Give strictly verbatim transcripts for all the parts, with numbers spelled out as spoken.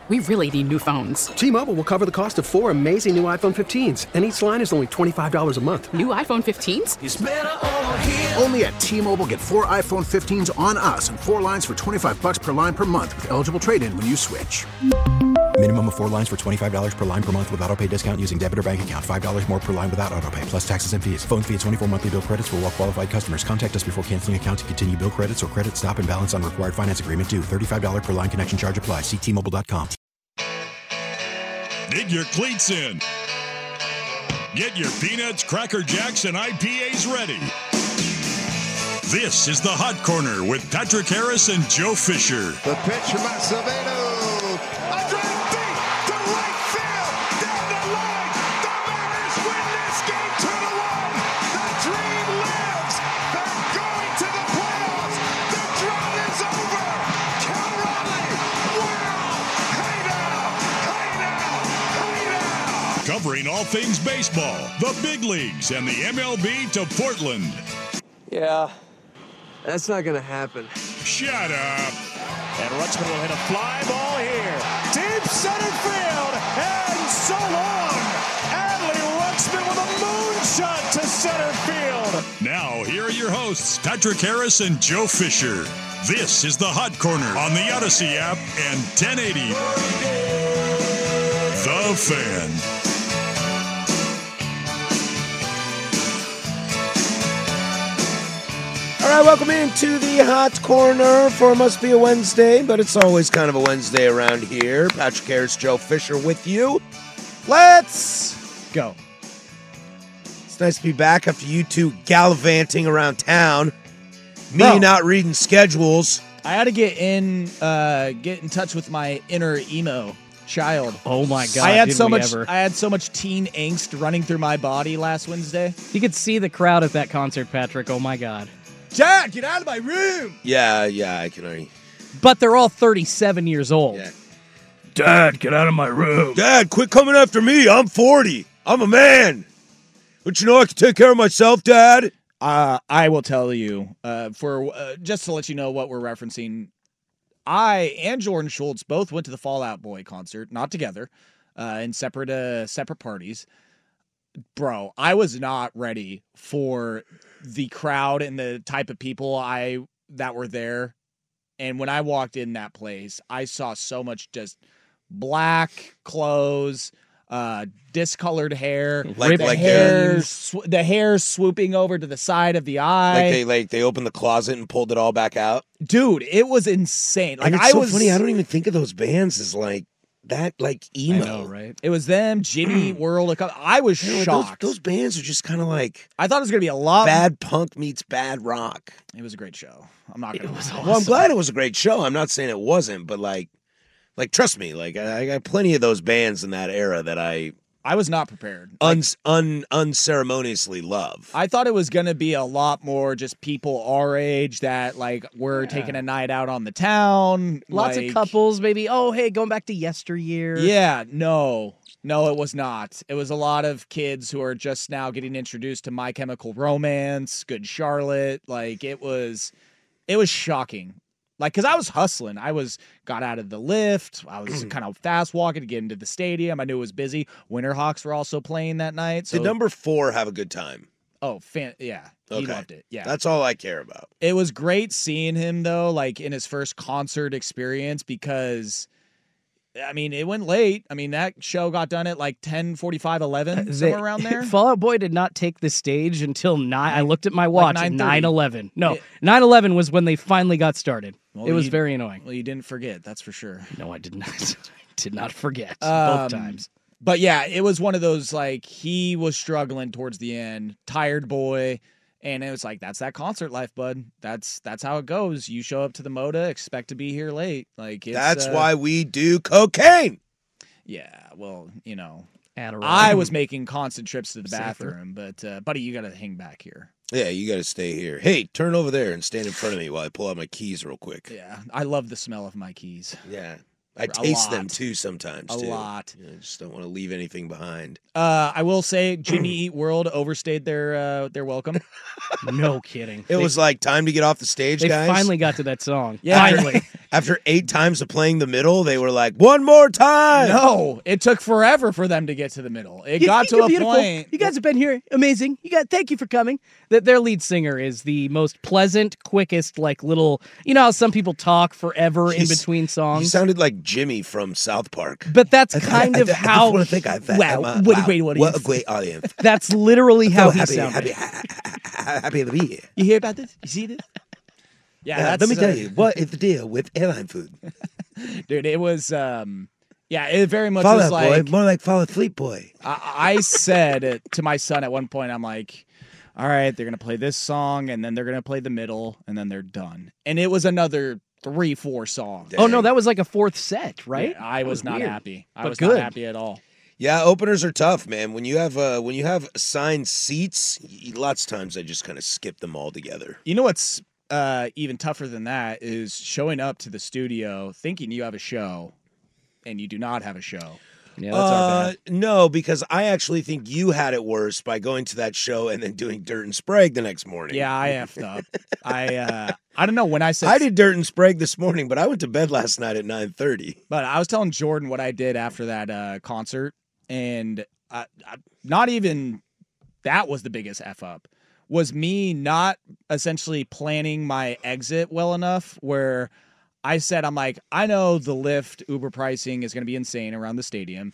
We really need new phones. T-Mobile will cover the cost of four amazing new iPhone fifteens, and each line is only twenty-five dollars a month. New iPhone fifteens? It's better over here. Only at T-Mobile, get four iPhone fifteens on us and four lines for twenty-five dollars per line per month with eligible trade-in when you switch. Minimum of four lines for twenty-five dollars per line per month with autopay discount using debit or bank account. five dollars more per line without autopay, plus taxes and fees. Phone fee at twenty-four monthly bill credits for well-qualified customers. Contact us before canceling account to continue bill credits or credit stop and balance on required finance agreement due. thirty-five dollars per line connection charge applies. See T Mobile dot com. Dig your cleats in. Get your peanuts, Cracker Jacks, and I P As ready. This is the Hot Corner with Patrick Harris and Joe Fisher. The pitch from Acevedo. A drive deep to right field. Down the line. The Mariners win this game two to one. The dream lives. They're going to the playoffs. The drought is over. Cal Raleigh. Wow. Hey now. Hey now. Hey now. Covering all things baseball, the big leagues, and the M L B to Portland. Yeah. That's not going to happen. Shut up. And Rutschman will hit a fly ball here. Deep center field. And so long. Adley Rutschman with a moonshot to center field. Now, here are your hosts, Patrick Harris and Joe Fisher. This is the Hot Corner on the Odyssey app and ten eighty. The Fan. All right, welcome into the Hot Corner for Must Be a Wednesday, but it's always kind of a Wednesday around here. Patrick Harris, Joe Fisher with you. Let's go. It's nice to be back after you two gallivanting around town. Me Bro, not reading schedules. I had to get in, uh, get in touch with my inner emo child. Oh my God! I had did so we much. Ever. I had so much teen angst running through my body last Wednesday. You could see the crowd at that concert, Patrick. Oh my God! Dad, get out of my room! Yeah, yeah, I can already. But they're all thirty-seven years old. Yeah. Dad, get out of my room. Dad, quit coming after me. I'm forty. I'm a man. Don't you know I can take care of myself, Dad? Uh, I will tell you, uh, for uh, just to let you know what we're referencing, I and Jordan Schultz both went to the Fall Out Boy concert, not together, uh, in separate uh, separate parties. Bro, I was not ready for the crowd and the type of people I that were there. And when I walked in that place, I saw so much just black clothes, uh, discolored hair, like the like hair, sw- the hair swooping over to the side of the eye. Like they like they opened the closet and pulled it all back out. Dude, it was insane. Like and it's I so was funny. I don't even think of those bands as like that, like emo, I know, right? It was them, Jimmy World. I was you know, shocked. Those, those bands are just kind of like I thought it was gonna be a lot bad punk meets bad rock. It was a great show. I'm not gonna. It was awesome. Well, I'm glad it was a great show. I'm not saying it wasn't, but like, like trust me, like I, I got plenty of those bands in that era that I. I was not prepared. Un, un, unceremoniously love. I thought it was going to be a lot more just people our age that, like, were yeah. taking a night out on the town. Lots like, of couples, maybe, oh, hey, going back to yesteryear. Yeah, no. No, it was not. It was a lot of kids who are just now getting introduced to My Chemical Romance, Good Charlotte. Like, it was, it was shocking. Like, because I was hustling. I was got out of the lift. I was kind of fast walking to get into the stadium. I knew it was busy. Winterhawks were also playing that night. So. Did number four have a good time? Oh, fan, yeah. He okay. loved it. Yeah. That's all I care about. It was great seeing him, though, like, in his first concert experience because, I mean, it went late. I mean, that show got done at, like, ten forty-five, eleven, somewhere around there. Fall Out Boy did not take the stage until nine. I looked at my watch like at nine eleven. No, it, nine eleven was when they finally got started. Well, it was you, very annoying. Well, you didn't forget, that's for sure. No, I did not. I did not forget um, both times. But yeah, it was one of those, like, he was struggling towards the end, tired boy, and it was like, that's that concert life, bud. That's that's how it goes. You show up to the Moda, expect to be here late. Like it's, That's uh, why we do cocaine. Yeah, well, you know, Adderall. I was making constant trips to the bathroom, Safer. but uh, buddy, you got to hang back here. Yeah, you got to stay here. Hey, turn over there and stand in front of me while I pull out my keys real quick. Yeah, I love the smell of my keys. Yeah. I A taste them lot. too sometimes. A too. lot. You know, I just don't want to leave anything behind. Uh, I will say Jimmy Eat World overstayed their uh, their welcome. No kidding. It was like time to get off the stage, They guys. finally got to that song. Yeah. Finally. After eight times of playing the middle, they were like, one more time. No, it took forever for them to get to the middle. It You- got you're to a beautiful. point. You guys have been here. Amazing. You got. Thank you for coming. That their lead singer is the most pleasant, quickest, like little. You know how some people talk forever in He's- between You songs. sounded like Jimmy from South Park. But that's kind I, of I, how. I want to think I've wow, I'm, what a wow, great What audience. a great audience. That's literally how So he happy, sounded. happy, happy to be here. You hear about this? You see this? Yeah, Uh, that's, let me uh, tell you, what is the deal with airline food? dude. It was, um, yeah, it very much Fall was out like boy, more like fall asleep boy. I, I said to my son at one point, I'm like, all right, they're gonna play this song, and then they're gonna play the middle, and then they're done. And it was another three, four songs. Oh no, that was like a fourth set, right? Yeah, I was, was not weird. happy. I But was good. not happy at all. Yeah, openers are tough, man. When you have uh, when you have assigned seats, y- lots of times I just kind of skip them all together. You know what's uh, even tougher than that is showing up to the studio thinking you have a show, and you do not have a show. Yeah, that's our Uh, bad. no, because I actually think you had it worse by going to that show and then doing Dirt and Sprague the next morning. Yeah, I effed up. I uh, I don't know when I said I did Dirt and Sprague this morning, but I went to bed last night at nine thirty. But I was telling Jordan what I did after that uh, concert, and I, I, not even that was the biggest F up. Was me not essentially planning my exit well enough where I said, I'm like, I know the Lyft Uber pricing is going to be insane around the stadium.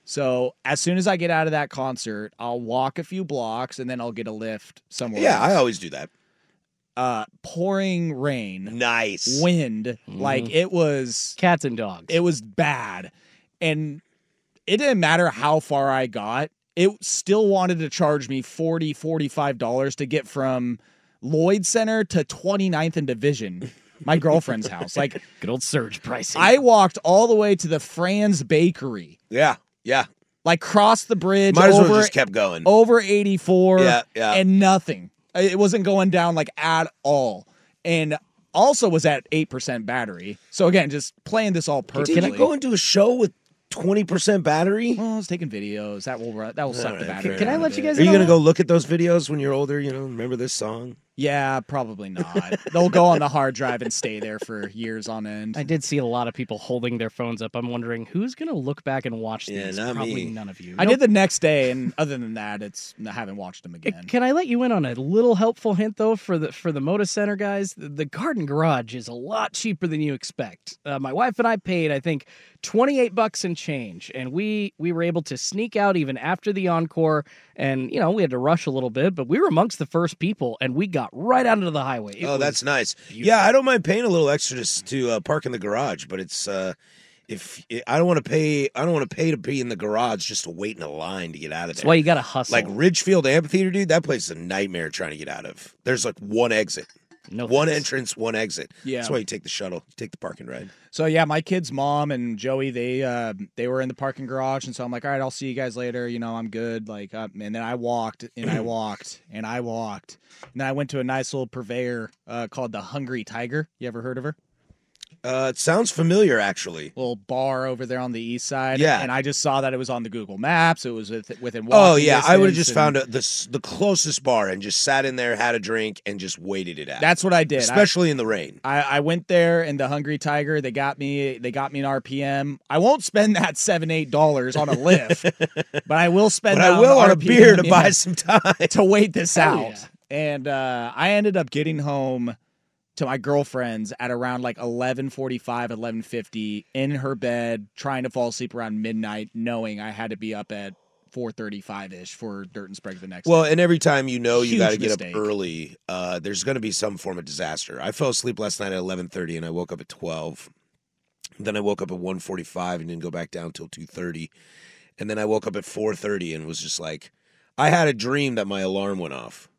So as soon as I get out of that concert, I'll walk a few blocks and then I'll get a Lyft somewhere Yeah, else. I always do that. Uh, pouring rain, Nice. wind, like it was Cats and dogs. it was bad. And it didn't matter how far I got. It still wanted to charge me forty dollars, forty-five dollars to get from Lloyd Center to twenty-ninth and Division, my girlfriend's house. Like, Good old surge pricing. I walked all the way to the Franz Bakery, Yeah, yeah. like crossed the bridge Might as over, well just kept going. over eighty-four Yeah, yeah. and nothing. It wasn't going down like at all. And also was at eight percent battery. So again, just playing this all perfectly. Can I go into a show with twenty percent battery? Well, I was taking videos. That will run- that will suck the right, battery. fair Can I out let of you it. guys Are you in going on to that? go look at those videos when you're older? You know, remember this song? Yeah, probably not. They'll go on the hard drive and stay there for years on end. I did see a lot of people holding their phones up. I'm wondering who's going to look back and watch Yeah, these. not Probably me. none of you. I Nope. did the next day, and other than that, it's I haven't watched them again. Can I let you in on a little helpful hint though for the for the Moda Center guys? The, the Garden Garage is a lot cheaper than you expect. Uh, my wife and I paid, I think, twenty-eight bucks and change, and we we were able to sneak out even after the encore. And you know we had to rush a little bit, but we were amongst the first people, and we got right out into the highway. It Oh, was that's nice. beautiful. Yeah, I don't mind paying a little extra to, to uh, park in the garage, but it's uh, if I don't want to pay, I don't want to pay to be in the garage just to wait in a line to get out of That's there. why you got to hustle. Like Ridgefield Amphitheater, dude, that place is a nightmare trying to get out of. There's like one exit, no one thanks. entrance, one exit. Yeah. That's why you take the shuttle, you take the parking ride. So yeah, my kid's mom and Joey, they uh, they were in the parking garage, and so I'm like, all right, I'll see you guys later. You know, I'm good. Like, uh, and then I walked and I walked and I walked, and then I went to a nice little purveyor uh, called the Hungry Tiger. You ever heard of her? Uh, it sounds familiar, actually. Little bar over there on the east side. Yeah. And I just saw that it was on the Google Maps. It was with, within walking Oh yeah, I would have distance, just and found a, the s- the closest bar and just sat in there, had a drink, and just waited it out. That's what I did. I- especially in the rain. I, I went there and the Hungry Tiger, they got me they got me an R P M. I won't spend that seven, eight dollars on a lift, but I will spend But that I will on a R P M, beer to yeah, buy some time. to wait this Hell out. yeah. And uh, I ended up getting home to my girlfriend's at around like eleven forty-five, eleven fifty in her bed, trying to fall asleep around midnight, knowing I had to be up at four thirty-five ish for Dirt and Sprague the next Well, day. and every time you know you Huge got to get mistake. up early, uh, there's going to be some form of disaster. I fell asleep last night at eleven thirty, and I woke up at twelve. Then I woke up at one forty-five and didn't go back down till two thirty. And then I woke up at four thirty and was just like, I had a dream that my alarm went off.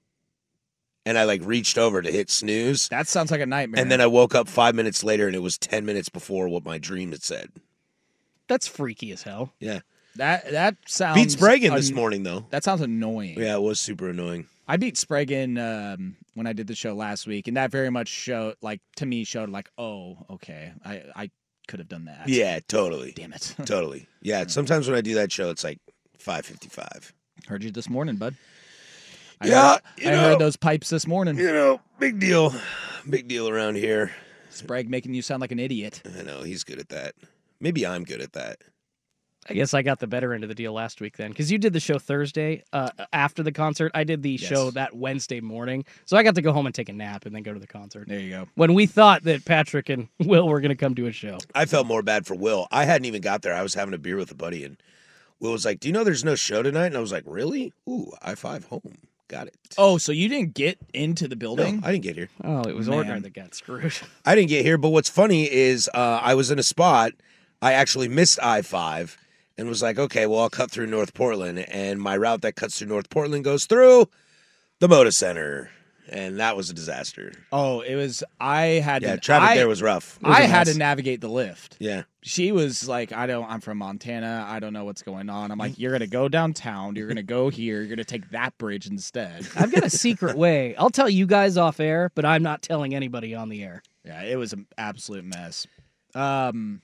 And I like reached over to hit snooze. That sounds like a nightmare. And then I woke up five minutes later, and it was ten minutes before what my dream had said. That's freaky as hell. Yeah. that that sounds Beat Sprague this an- morning, though. That sounds annoying. Yeah, it was super annoying. I beat Sprague um, when I did the show last week, and that very much showed, like, to me, showed like, oh, okay, I, I could have done that. Yeah, totally. Damn it. Totally. Yeah, sometimes when I do that show, it's like five fifty-five. Heard you this morning, bud. I Yeah, heard, you I know, heard those pipes this morning. You know, big deal. Big deal around here. Sprague making you sound like an idiot. I know, he's good at that. Maybe I'm good at that. I guess I got the better end of the deal last week then, because you did the show Thursday uh, after the concert. I did the Yes. show that Wednesday morning, so I got to go home and take a nap and then go to the concert. There you go. When we thought that Patrick and Will were going to come to a show. I felt more bad for Will. I hadn't even got there. I was having a beer with a buddy, and Will was like, do you know there's no show tonight? And I was like, really? Ooh, I five home. Got it. Oh, so you didn't get into the building? No, I didn't get here. Oh, it was Man. Ordinary that got screwed. I didn't get here, but what's funny is uh, I was in a spot. I actually missed I five and was like, okay, well, I'll cut through North Portland. And my route that cuts through North Portland goes through the Moda Center. And that was a disaster. Oh, it was. I had. Yeah, to, traffic I, there was rough. I had to navigate the lift. Yeah. She was like, I don't, I'm from Montana. I don't know what's going on. I'm like, you're going to go downtown. You're going to go here. You're going to take that bridge instead. I've got a secret way. I'll tell you guys off air, but I'm not telling anybody on the air. Yeah, it was an absolute mess. Um,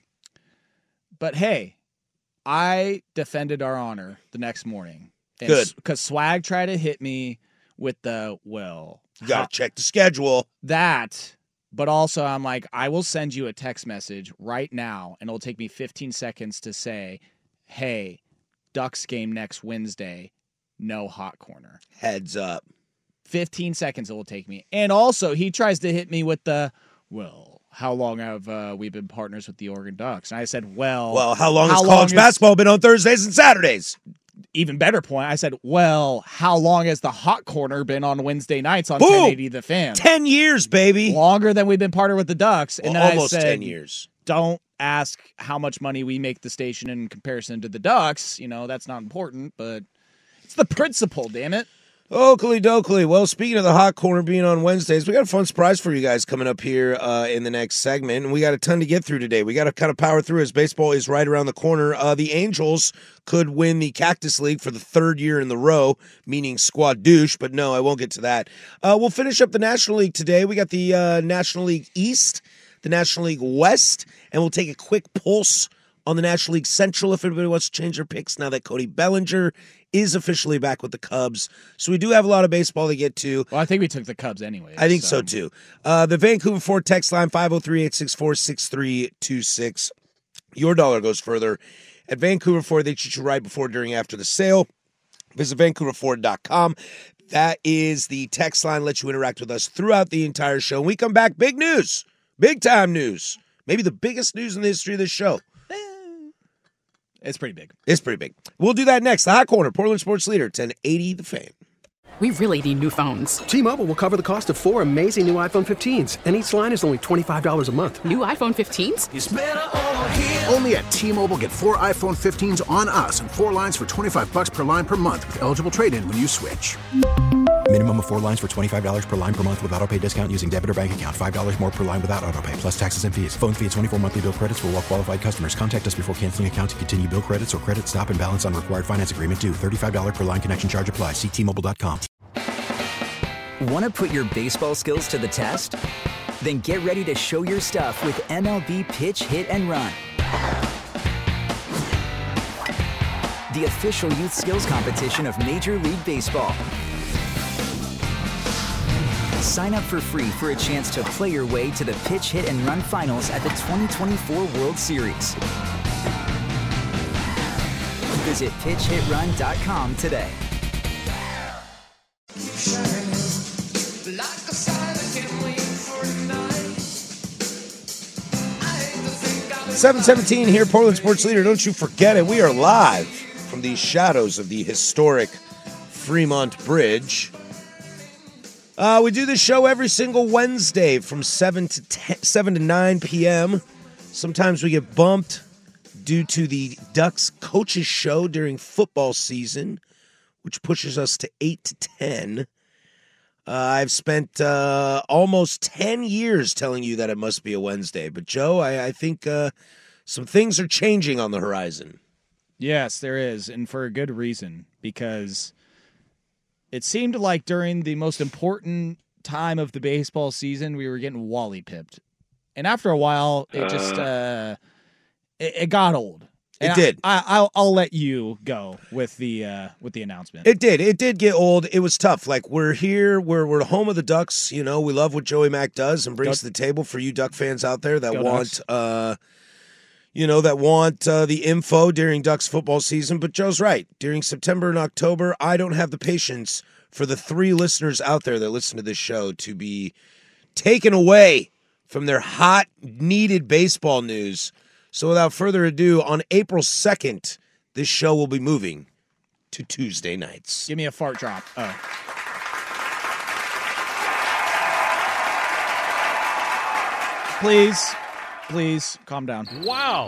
but hey, I defended our honor the next morning. And Good. Because Swag tried to hit me with the, well, You got to check the schedule. that, but also I'm like, I will send you a text message right now, and it'll take me fifteen seconds to say, hey, Ducks game next Wednesday, no hot corner. Heads up. fifteen seconds it will take me. And also, he tries to hit me with the, well, how long have uh, we been partners with the Oregon Ducks? And I said, well. Well, how long how has long college is- basketball been on Thursdays and Saturdays? Even better point, I said, well, how long has the hot corner been on Wednesday nights on Boom! ten eighty The Fan? Ten years, baby. Longer than we've been partnered with the Ducks. And Well, then almost I said, ten years. Don't ask how much money we make the station in comparison to the Ducks. You know, that's not important, but it's the principle, damn it. Oakley dokley. Well, speaking of the hot corner being on Wednesdays, we got a fun surprise for you guys coming up here uh, in the next segment, and we got a ton to get through today. We got to kind of power through as baseball is right around the corner. Uh, the Angels could win the Cactus League for the third year in the row, meaning squad douche, but no, I won't get to that. Uh, we'll finish up the National League today. We got the uh, National League East, the National League West, and we'll take a quick pulse on the National League Central if anybody wants to change their picks now that Cody Bellinger is officially back with the Cubs. So we do have a lot of baseball to get to. Well, I think we took the Cubs anyway. I think so, so too. Uh, the Vancouver Ford text line, five oh three, eight six four, six three two six. Your dollar goes further. At Vancouver Ford, they treat you right before, during, after the sale. Visit vancouver ford dot com. That is the text line. Let you interact with us throughout the entire show. When we come back, big news. Big time news. Maybe the biggest news in the history of this show. It's pretty big. It's pretty big. We'll do that next. The Hot Corner, Portland Sports Leader, ten eighty The Fan. We really need new phones. T-Mobile will cover the cost of four amazing new iPhone fifteens, and each line is only twenty-five dollars a month. New iPhone fifteens? It's better over here. Only at T-Mobile, get four iPhone fifteens on us and four lines for twenty-five bucks per line per month with eligible trade-in when you switch. Minimum of four lines for twenty-five dollars per line per month with autopay discount using debit or bank account. five dollars more per line without autopay, plus taxes and fees. Phone fee at twenty-four monthly bill credits for well-qualified customers. Contact us before canceling account to continue bill credits or credit stop and balance on required finance agreement due. thirty-five dollars per line connection charge applies. See T Mobile dot com. Want to put your baseball skills to the test? Then get ready to show your stuff with M L B Pitch, Hit, and Run. The official youth skills competition of Major League Baseball. Sign up for free for a chance to play your way to the Pitch, Hit, and Run finals at the twenty twenty-four World Series. Visit pitch hit run dot com today. seven seventeen here, Portland Sports Leader. Don't you forget it. We are live from the shadows of the historic Fremont Bridge. Uh, we do this show every single Wednesday from seven to ten, seven to nine p.m. Sometimes we get bumped due to the Ducks coaches show during football season, which pushes us to eight to ten. Uh, I've spent uh, almost ten years telling you that it must be a Wednesday. But, Joe, I, I think uh, some things are changing on the horizon. Yes, there is, and for a good reason, because it seemed like during the most important time of the baseball season, we were getting wally-pipped. And after a while, it just uh, it, it got old. And It did. I, I, I'll, I'll let you go with the uh, with the announcement. It did. It did get old. It was tough. Like, we're here. We're we're the home of the Ducks. You know, we love what Joey Mack does and brings Go- to the table for you Duck fans out there that Go want, Ducks. uh, you know, that want uh, the info during Ducks football season. But Joe's right. During September and October, I don't have the patience for the three listeners out there that listen to this show to be taken away from their hot, needed baseball news. So without further ado, on April second, this show will be moving to Tuesday nights. Give me a fart drop. Oh. Please, please calm down. Wow.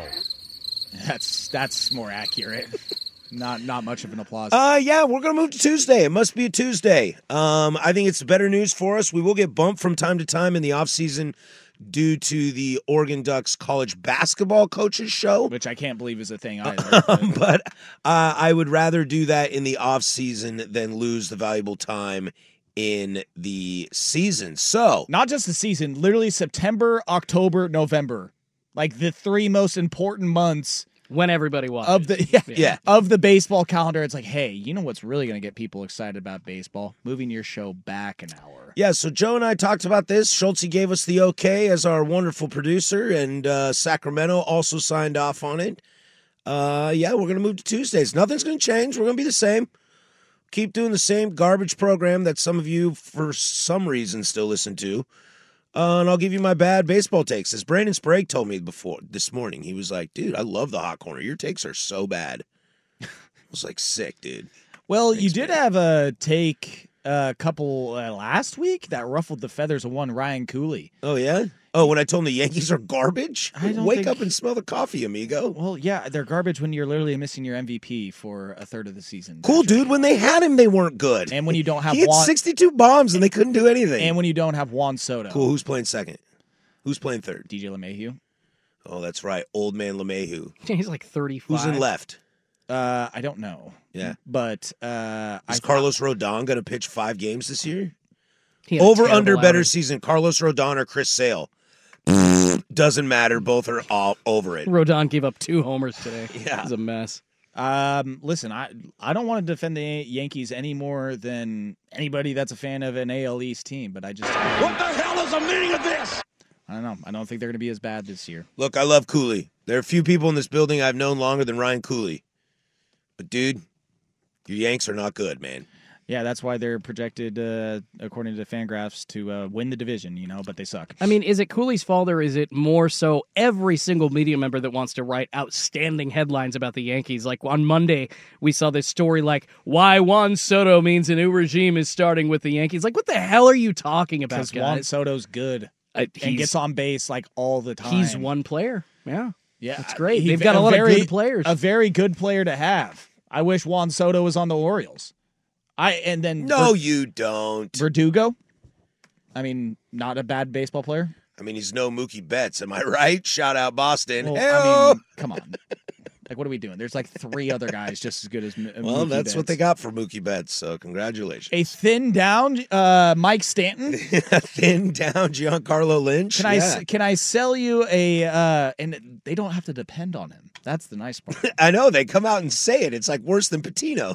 That's that's more accurate. Not not much of an applause. Uh, yeah, we're going to move to Tuesday. It must be a Tuesday. Um, I think it's better news for us. We will get bumped from time to time in the offseason due to the Oregon Ducks college basketball coaches show. Which I can't believe is a thing either. Um, but uh, I would rather do that in the offseason than lose the valuable time in the season. So, Not just the season, literally September, October, November. Like the three most important months when everybody watches. of the yeah, Yeah. of the baseball calendar. It's like, hey, you know what's really going to get people excited about baseball? Moving your show back an hour. yeah, so Joe and I talked about this. Schultz gave us the okay as our wonderful producer, and uh, Sacramento also signed off on it. Uh, yeah, we're going to move to Tuesdays. Nothing's going to change. We're going to be the same. Keep doing the same garbage program that some of you, for some reason, still listen to. Uh, and I'll give you my bad baseball takes. As Brandon Sprague told me before this morning, he was like, dude, I love the hot corner. Your takes are so bad. I was like, sick, dude. Well, Thanks, you did man. have a take a uh, couple uh, last week that ruffled the feathers of one Ryan Cooley. Oh, yeah? Oh, when I told him the Yankees are garbage? I don't Wake think- up and smell the coffee, amigo. Well, yeah, they're garbage when you're literally missing your M V P for a third of the season. Cool, dude. When they had him, they weren't good. And when you don't have He had Juan, sixty-two bombs, and they couldn't do anything. and when you don't have Juan Soto, Cool. Who's playing second? Who's playing third? D J LeMahieu. Oh, that's right. Old man LeMahieu. He's like thirty-five. Who's in left? Uh, I don't know. Yeah. But uh, Is I Carlos Rodon going to pitch five games this year? He had a Over, terrible under, better outing. season. Carlos Rodon or Chris Sale? Doesn't matter. Both are all over it. Rodon gave up two homers today. Yeah. It's a mess. Um, listen, I I don't want to defend the Yankees any more than anybody that's a fan of an A L East team, but I just What the hell is the meaning of this? I don't know. I don't think they're going to be as bad this year. Look, I love Cooley. There are a few people in this building I've known longer than Ryan Cooley. But, dude, your Yanks are not good, man. Yeah, that's why they're projected, uh, according to Fangraphs, to uh, win the division. You know, but they suck. I mean, is it Cooley's fault or is it more so every single media member that wants to write outstanding headlines about the Yankees? Like on Monday, we saw this story like why Juan Soto means a new regime is starting with the Yankees. Like, what the hell are you talking about, Because Juan guys? Soto's good Uh, and he's- gets on base like all the time. He's one player. Yeah. Yeah, That's great. he- They've got a lot very, of good players. A very good player to have. I wish Juan Soto was on the Orioles. I and then No, Ver- you don't. Verdugo. I mean, not a bad baseball player. I mean, he's no Mookie Betts. Am I right? Shout out Boston. Well, Hey-o. I mean, come on. Like, what are we doing? There's like three other guys just as good as M- well, Mookie that's what Betts. they got for Mookie Betts, so congratulations. A thin down uh, Mike Stanton. Thin down Giancarlo Lynch. Can I Yeah. can I sell you a uh, and they don't have to depend on him. That's the nice part. I know, they come out and say it. It's like worse than Patino.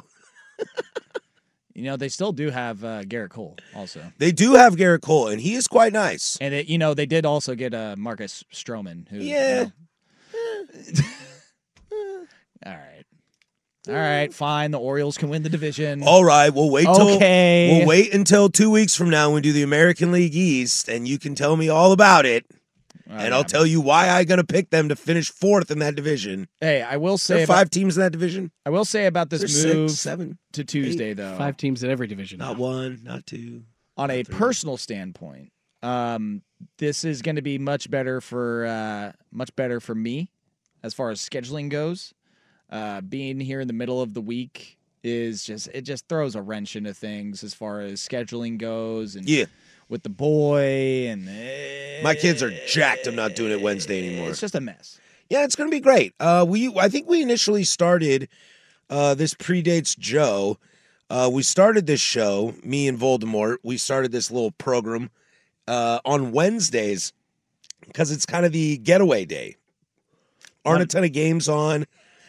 You know, they still do have uh, Garrett Cole also. They do have Garrett Cole, and he is quite nice. And, it, you know, they did also get uh, Marcus Stroman. Who, Yeah. You know, all right. All right, fine. The Orioles can win the division. All right, we'll wait till Okay. we'll wait until two weeks from now when we do the American League East, and you can tell me all about it. Oh, and yeah. I'll tell you why I'm going to pick them to finish fourth in that division. Hey, I will There say are about, five teams in that division. I will say about this Is there move six, seven, to Tuesday though. Five teams in every division. not one, not two. On a three. personal standpoint, um, this is going to be much better for uh, much better for me as far as scheduling goes. Uh, being here in the middle of the week is just it just throws a wrench into things as far as scheduling goes, and Yeah. with the boy and My kids are jacked. I'm not doing it Wednesday anymore. it's just a mess. Yeah, it's going to be great. Uh, we I think we initially started. Uh, this predates Joe. Uh, we started this show, me and Voldemort. We started this little program uh, on Wednesdays because it's kind of the getaway day. Aren't a ton of games on.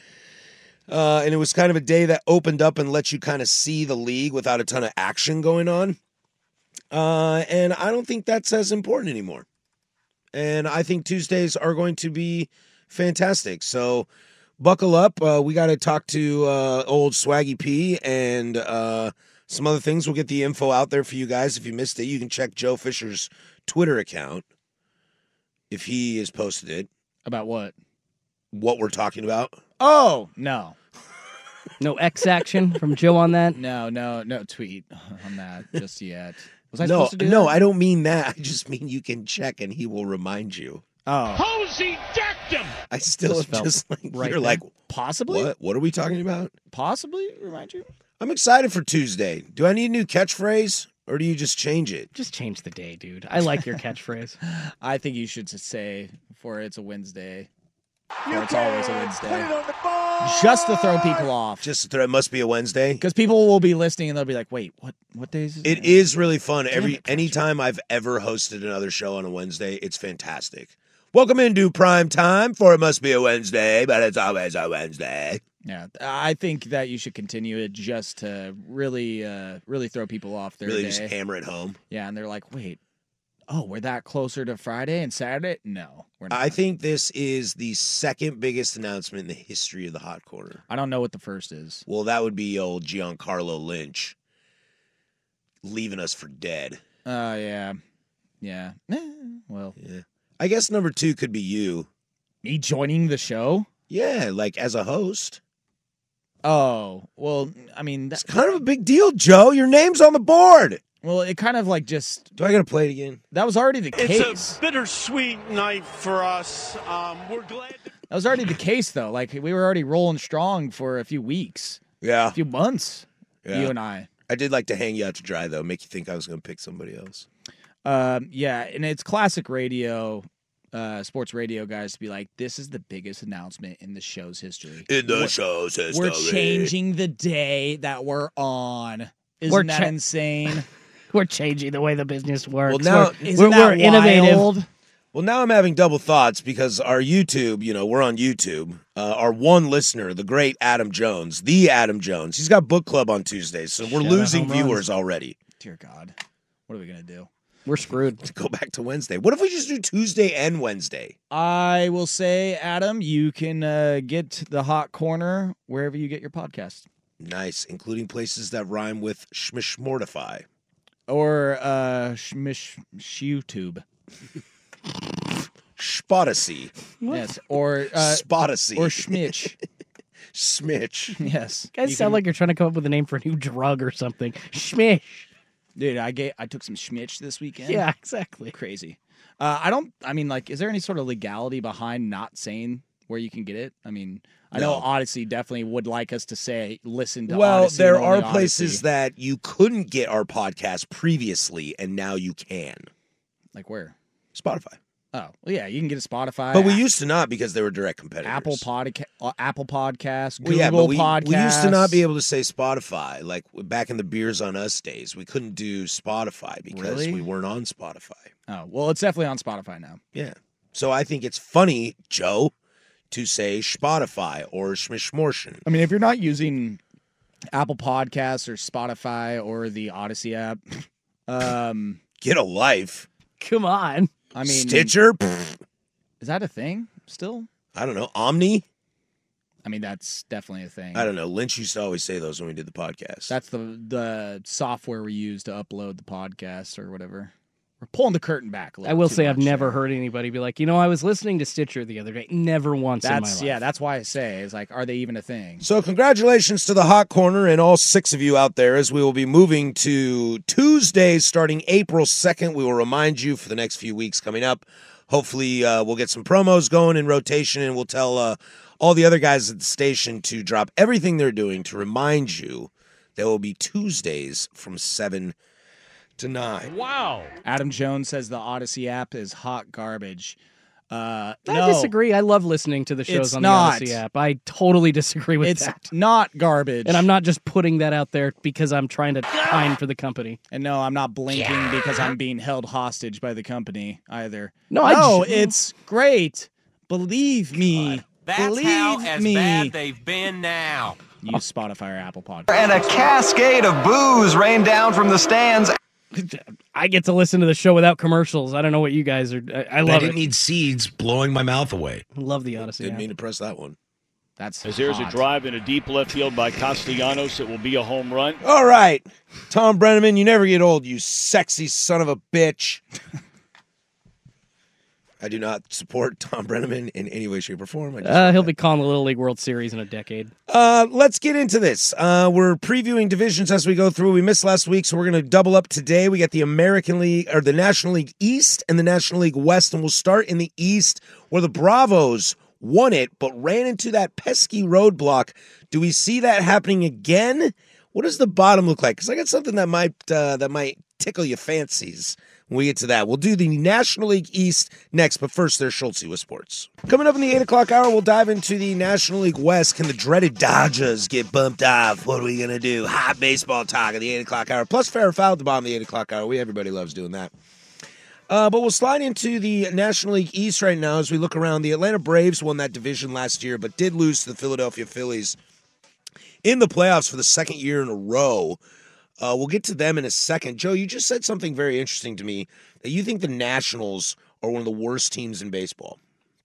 Uh, and it was kind of a day that opened up and let you kind of see the league without a ton of action going on. Uh, and I don't think that's as important anymore. And I think Tuesdays are going to be fantastic. So buckle up. Uh, we got to talk to uh, old Swaggy P and uh, some other things. We'll get the info out there for you guys. If you missed it, you can check Joe Fisher's Twitter account if he has posted it. About what? What we're talking about. Oh, no. No X action from Joe on that? No, no, no tweet on that just yet. Was I no, supposed to do no, that? I don't mean that. I just mean you can check and he will remind you. Oh. Posey decked him! I still Just felt just like, right you're there. like, Possibly? what? What are we talking about? Possibly? Remind you? I'm excited for Tuesday. Do I need a new catchphrase or do you just change it? Just change the day, dude. I like your catchphrase. I think you should just say for it's a Wednesday. Or it's always a Wednesday. Just to throw people off. Just to throw, it must be a Wednesday. Because people will be listening and they'll be like, wait, what what days is it? It is really fun. Every anytime I've ever hosted another show on a Wednesday, it's fantastic. Welcome into prime time for it must be a Wednesday, but it's always a Wednesday. Yeah, I think that you should continue it just to really, uh, really throw people off their Really day. just hammer it home. Yeah, and they're like, wait, oh, we're that closer to Friday and Saturday? No, we're not. I think this is the second biggest announcement in the history of the Hot Corner. I don't know what the first is. Well, that would be old Giancarlo Lynch leaving us for dead. Oh, uh, yeah. Yeah. Eh, well. Yeah. I guess number two could be you. Me joining the show? Yeah, like as a host. Oh, well, I mean. That, it's kind of a big deal, Joe. Your name's on the board. Well, it kind of like just. Do I got to play it again? That was already the case. It's a bittersweet night for us. Um, we're glad. That was already the case, though. Like, we were already rolling strong for a few weeks. Yeah. A few months. Yeah. You and I. I did like to hang you out to dry, though. Make you think I was going to pick somebody else. Um, yeah, and it's classic radio, uh, sports radio guys to be like, this is the biggest announcement in the show's history. In the we're, show's history. We're changing the day that we're on. Isn't We're that cha- insane? We're changing the way the business works. Well, now, we're, isn't we're, that we're innovative. wild? Well, now I'm having double thoughts because our YouTube, you know, we're on YouTube. Uh, our one listener, the great Adam Jones, the Adam Jones, he's got book club on Tuesdays, so we're Shout out losing home runs. viewers already. Dear God. What are we going to do? We're screwed. To go back to Wednesday. What if we just do Tuesday and Wednesday? I will say, Adam, you can uh, get the Hot Corner wherever you get your podcast. Nice, including places that rhyme with schmishmortify. Or uh, Shmish YouTube. Spotacy. Yes. Or uh, Spotacy. Or Schmitch. Smitch. Yes. You guys You sound can- like you're trying to come up with a name for a new drug or something. Schmish. Dude, I get I took some Schmitch this weekend. Yeah, exactly. Crazy. Uh, I don't. I mean, like, is there any sort of legality behind not saying where you can get it? I mean, I know No. Odyssey definitely would like us to say, listen to Well, Odyssey. there and are only places Odyssey. that you couldn't get our podcast previously, and now you can. Like where? Spotify. Oh, well, yeah, you can get a Spotify. But we A- used to not because they were direct competitors. Apple Podcast, uh, Apple Podcast, Well, Google yeah, but we, Podcasts. we used to not be able to say Spotify. Like back in the Beers on Us days, we couldn't do Spotify because Really? we weren't on Spotify. Oh, well, it's definitely on Spotify now. Yeah. So I think it's funny, Joe, to say Spotify or Schmishmortion. I mean, if you're not using Apple Podcasts or Spotify or the Odyssey app, um, Get a life. Come on. I mean, Stitcher. Pfft. is that a thing still? I don't know. Omni. I mean, that's definitely a thing. I don't know. Lynch used to always say those when we did the podcast. That's the the software we use to upload the podcast or whatever. We're pulling the curtain back a little. I will too say I've much never there. heard anybody be like, you know, I was listening to Stitcher the other day. Never once in my That's life. yeah. That's why I say is like, are they even a thing? So congratulations to the Hot Corner and all six of you out there as we will be moving to Tuesdays starting April second. We will remind you for the next few weeks coming up. Hopefully uh, we'll get some promos going in rotation and we'll tell uh, all the other guys at the station to drop everything they're doing to remind you there will be Tuesdays from seven to nine. Wow. Adam Jones says the Odyssey app is hot garbage. Uh, I no, disagree. I love listening to the shows It's on not. the Odyssey app. I totally disagree with It's that. not garbage. And I'm not just putting that out there because I'm trying to pine for the company. And no, I'm not blinking because I'm being held hostage by the company either. No, I no, ju- it's great. Believe me. That's Believe how as me. bad they've been now. Use Spotify or Apple Podcast. And a cascade of boos rained down from the stands. I get to listen to the show without commercials. I don't know what you guys are. I, I love I it. didn't need seeds blowing my mouth away. I love the Odyssey. Didn't app. mean to press that one. That's As there's a drive in a deep left field by Castellanos, it will be a home run. All right. Tom Brenneman, you never get old, you sexy son of a bitch. I do not support Tom Brenneman in any way, shape, or form. I just Uh, he'll be calling the Little League World Series in a decade. Uh, let's get into this. Uh, we're previewing divisions as we go through. We missed last week, so we're going to double up today. We got the American League, or the National League East and the National League West, and we'll start in the East, where the Bravos won it, but ran into that pesky roadblock. Do we see that happening again? What does the bottom look like? Because I got something that might uh, that might tickle your fancies. When we get to that, we'll do the National League East next, but first there's Schultzy with sports. Coming up in the eight o'clock hour, we'll dive into the National League West. Can the dreaded Dodgers get bumped off? What are we going to do? Hot baseball talk at the eight o'clock hour, plus fair or foul at the bottom of the eight o'clock hour. We Everybody loves doing that. Uh, but we'll slide into the National League East right now as we look around. The Atlanta Braves won that division last year, but did lose to the Philadelphia Phillies in the playoffs for the second year in a row. Uh, we'll get to them in a second. Joe, you just said something very interesting to me, that you think the Nationals are one of the worst teams in baseball.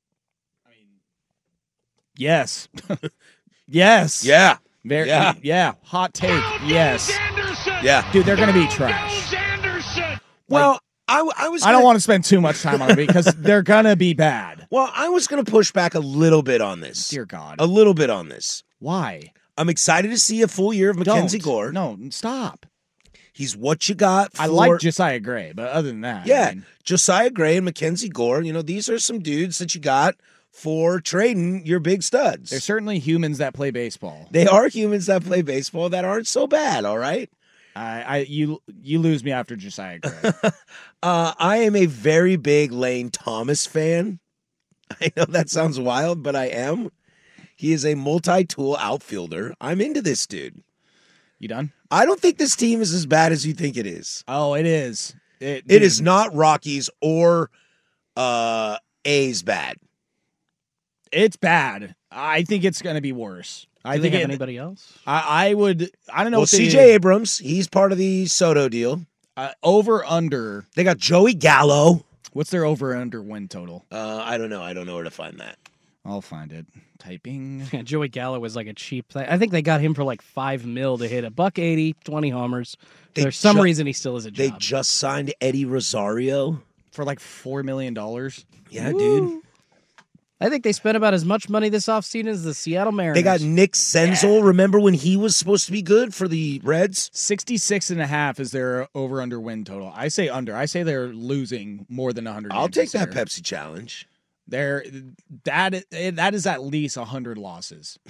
Yes. yes. Yeah. Very, Yeah. yeah. Hot take. Yes. Yeah. Dude, they're going to be trash. Well, I, I was. I don't gonna- want to spend too much time on it because they're going to be bad. Well, I was going to push back a little bit on this. Dear God. A little bit on this. Why? I'm excited to see a full year of Mackenzie Don't. Gore. No, stop. He's what you got for... I like Josiah Gray, but other than that. Yeah, I mean, Josiah Gray and Mackenzie Gore, you know, these are some dudes that you got for trading your big studs. they're certainly humans that play baseball. They are humans that play baseball that aren't so bad, all right? I, I you you lose me after Josiah Gray. Uh, I am a very big Lane Thomas fan. I know that sounds wild, but I am. He is a multi-tool outfielder. I'm into this dude. You done? I don't think this team is as bad as you think it is. Oh, it is. It, It is not Rockies or uh, A's bad. It's bad. I think it's going to be worse. I Do they think have it- anybody else? I, I would. I don't know. Well, what they- C J Abrams, he's part of the Soto deal. uh, over under. They got Joey Gallo. What's their over under win total? Uh, I don't know. I don't know where to find that. I'll find it. Typing. Yeah, Joey Gallo was like a cheap thing. I think they got him for like five mil to hit a buck eighty, twenty homers. They There's some ju- reason he still has a They job. just signed Eddie Rosario. For like four million dollars. Yeah, dude. I think they spent about as much money this offseason as the Seattle Mariners. They got Nick Senzel. Remember when he was supposed to be good for the Reds? sixty-six and a half is their over under win total. I say under. I say they're losing more than one hundred. I'll games take this that year. Pepsi challenge. They're that that is at least one hundred losses.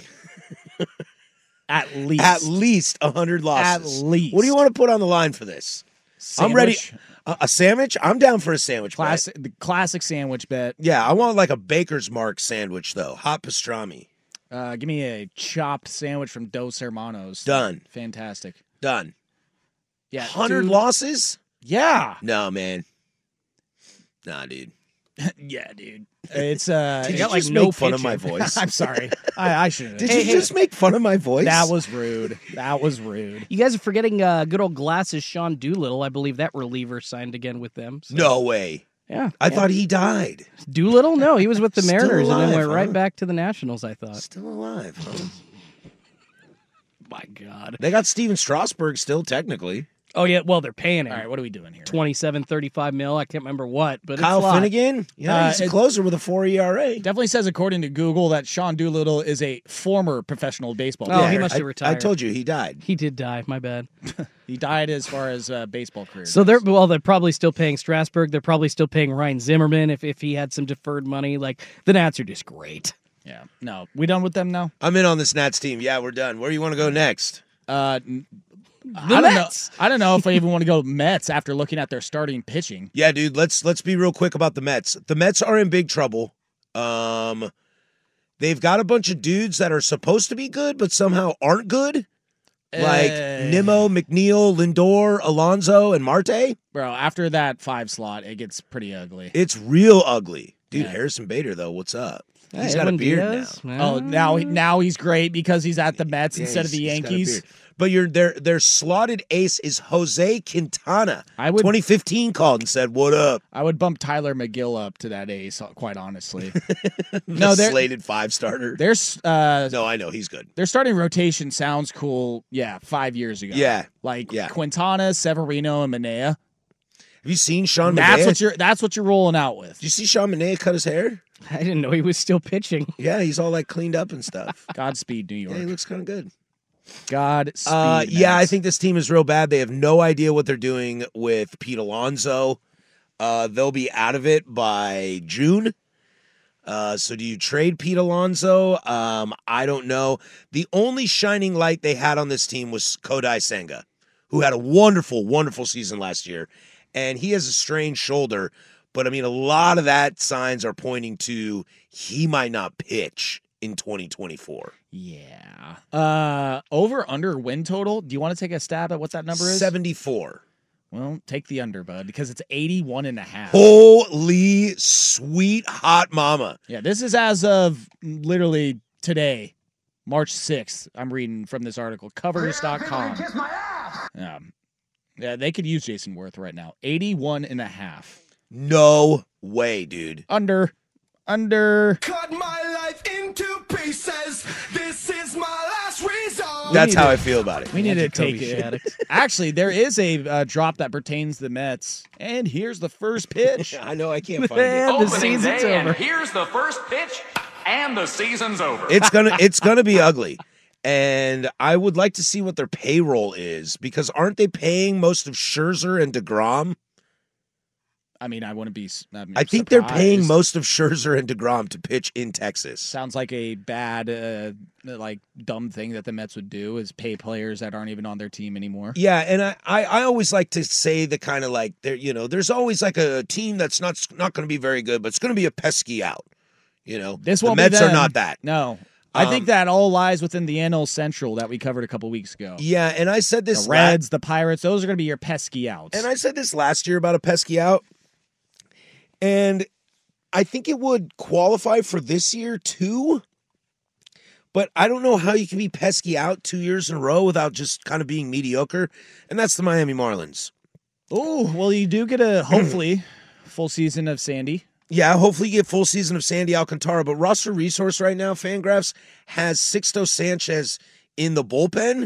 At least. At least one hundred losses. At least. What do you want to put on the line for this? I'm ready. Sandwich? A, a sandwich? I'm down for a sandwich. bet. Classic, the classic sandwich bet. Yeah, I want like a Baker's Mark sandwich, though. Hot pastrami. Uh, give me a chopped sandwich from Dos Hermanos. Done. Fantastic. Done. Yeah, one hundred dude. losses? Yeah. No, man. Nah, dude. Yeah, dude. It's uh, Did it you got, just like no make fun of my pitching. voice? I'm sorry. I, I should. Did you just make fun of my voice? That was rude. That was rude. You guys are forgetting uh, good old Glasses Sean Doolittle. I believe that reliever signed again with them. So. No way. Yeah. I yeah. thought he died. Doolittle? No, he was with the Still Mariners and then alive, went right huh? back to the Nationals, I thought. Still alive, huh? My God. They got Steven Strasburg still, technically. Oh, yeah. Well, they're paying him. All right, what are we doing here? twenty-seven, thirty-five mil. I can't remember what, but Kyle it's a lot. Finnegan? Yeah, Uh, he's a it- closer with a four E R A. Definitely says, according to Google, that Sean Doolittle is a former professional baseball Oh, player. he must have I, retired. I told you he died. He did die. My bad. He died as far as uh, baseball career. So they're well, they're probably still paying Strasburg. They're probably still paying Ryan Zimmerman if, if he had some deferred money. Like the Nats are just great. yeah. No, we done with them now. I'm in on this Nats team. Yeah, we're done. Where do you want to go next? Uh, n- The I don't Mets. know. I don't know if I even want to go Mets after looking at their starting pitching. Yeah, dude, let's let's be real quick about the Mets. The Mets are in big trouble. Um, they've got a bunch of dudes that are supposed to be good, but somehow aren't good. Like Eh. Nimmo, McNeil, Lindor, Alonso, and Marte. Bro, after that five slot, it gets pretty ugly. It's real ugly. Dude, Yeah. Harrison Bader, though, what's up? He's got a beard Diaz? now. Oh, now now he's great because he's at the Mets Yeah, instead of the he's- he's got a Yankees. beard. But your their their slotted ace is Jose Quintana. I would twenty fifteen called and said, "What up?" I would bump Tyler McGill up to that ace, quite honestly. The no, they're slated five starter. There's uh, no, I know he's good. Their starting rotation sounds cool. Yeah, five years ago. Yeah, like yeah. Quintana, Severino, and Manea. Have you seen Sean? That's Manaea? what you're. That's what you're rolling out with. Did you see Sean Manea cut his hair? I didn't know he was still pitching. Yeah, he's all like cleaned up and stuff. Godspeed, New York. Yeah, he looks kind of good. Godspeed. Uh, yeah, I Mets. think this team is real bad. They have no idea what they're doing with Pete Alonso. Uh, they'll be out of it by June. Uh, so do you trade Pete Alonso? Um, I don't know. The only shining light they had on this team was Kodai Senga, who had a wonderful, wonderful season last year. And he has a strained shoulder. But, I mean, a lot of that signs are pointing to he might not pitch in twenty twenty-four. Yeah. Uh, over under win total. Do you want to take a stab at what that number is? seventy-four. Well, take the under, bud, because it's eighty-one and a half. Holy sweet hot mama. Yeah, this is as of literally today, March sixth. I'm reading from this article, covers dot com. Yeah. Yeah, they could use Jason Worth right now. eighty-one and a half. No way, dude. Under. Under. Cut my life into pieces. This is my last resort. That's how I feel about it. We need to Jacoby take it. Shaddix. Actually, there is a uh, drop that pertains to the Mets. And here's the first pitch. I know, I can't find And it. the Opening season's day, over. and here's the first pitch, and the season's over. It's gonna it's gonna be ugly. And I would like to see what their payroll is, because aren't they paying most of Scherzer and DeGrom? I mean, I wouldn't be. I, mean, I think they're paying surprised. most of Scherzer and DeGrom to pitch in Texas. Sounds like a bad, uh, like dumb thing that the Mets would do is pay players that aren't even on their team anymore. Yeah, and I, I, I always like to say the kind of like there, you know, there's always like a team that's not not going to be very good, but it's going to be a pesky out. You know, This the won't be Mets are them. not that. No, I Um, think that all lies within the N L Central that we covered a couple weeks ago. Yeah, and I said this The la- Reds, the Pirates, those are going to be your pesky outs. And I said this last year about a pesky out. And I think it would qualify for this year too. But I don't know how you can be pesky out two years in a row without just kind of being mediocre. And that's the Miami Marlins. Oh, well, you do get a hopefully full season of Sandy. Yeah, hopefully you get full season of Sandy Alcantara. But roster resource right now, Fangraphs, has Sixto Sanchez in the bullpen.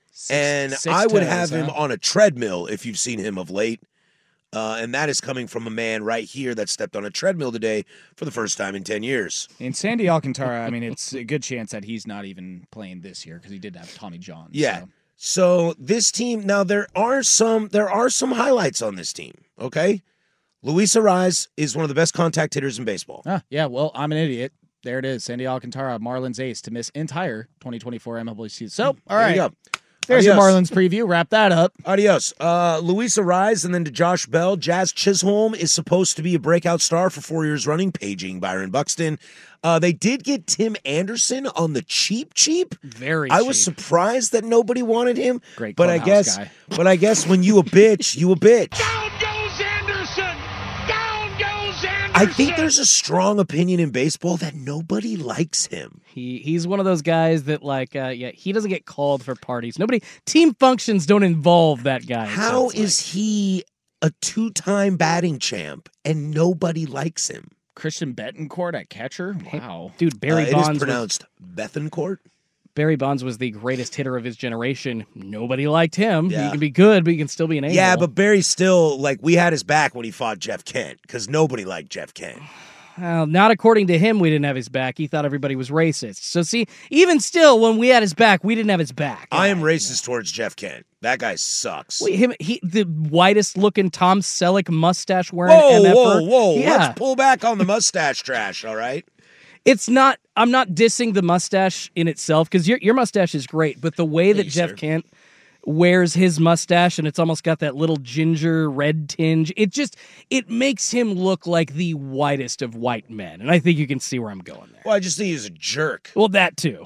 And six I would toes, have him huh? on a treadmill if you've seen him of late. Uh, and that is coming from a man right here that stepped on a treadmill today for the first time in ten years. And Sandy Alcantara, I mean, it's a good chance that he's not even playing this year because he did have Tommy John. Yeah. So. So this team, now there are some there are some highlights on this team, okay? Luis Ariz is one of the best contact hitters in baseball. Ah, yeah, well, I'm an idiot. There it is. Sandy Alcantara, Marlins ace to miss entire twenty twenty-four M L B season. So, all There right. you go. There's your Adios. Marlins preview. Wrap that up. Adios. Uh, Luis Ariz, and then to Josh Bell. Jazz Chisholm is supposed to be a breakout star for four years running, paging Byron Buxton. Uh, they did get Tim Anderson on the cheap, cheap. Very I was cheap. surprised that nobody wanted him. Great but I clubhouse guess, guy. but I guess when you a bitch, you a bitch. Down goes Anderson. Down goes Anderson. I think there's a strong opinion in baseball that nobody likes him. He he's one of those guys that like uh, yeah he doesn't get called for parties. Nobody team functions don't involve that guy. it How sounds is he a two-time batting champ and nobody likes him? Christian Bettencourt at catcher. Wow. like. Dude, Barry Uh, it Bonds is was, pronounced Bethencourt. Barry Bonds was the greatest hitter of his generation. Nobody liked him. Yeah. He can be good, but he can still be an a-hole. Yeah, but Barry still, like, we had his back when he fought Jeff Kent because nobody liked Jeff Kent. Well, not according to him, we didn't have his back. He thought everybody was racist. So see, even still, when we had his back, we didn't have his back. I am racist towards Jeff Kent. That guy sucks. Wait, him, he, the whitest looking Tom Selleck mustache wearing whoa, M F-er. whoa, whoa. Yeah. Let's pull back on the mustache trash, all right? It's not, I'm not dissing the mustache in itself because your, your mustache is great, but the way that you, Jeff sir. Kent wears his mustache and it's almost got that little ginger red tinge, it just, it makes him look like the whitest of white men. And I think you can see where I'm going there. Well, I just think he's a jerk. Well, that too.